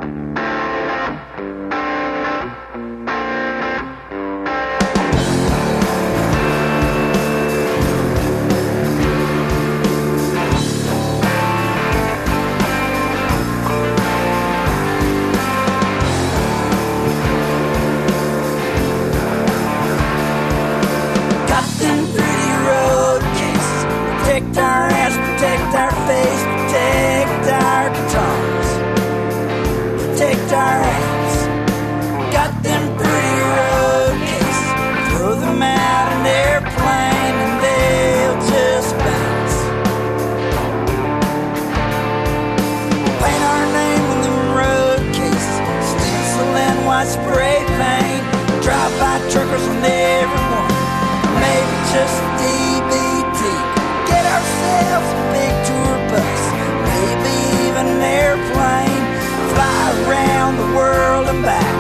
Protect our ass, protect our face, protect our guitars, protect our ass. Got them pretty road cases, throw them out in an airplane and they'll just bounce. Paint our name on them road cases, stencil and white spray paint. Drive-by truckers on every one, maybe just DBT. Get ourselves a big tour bus, maybe even an airplane. Fly around the world and back.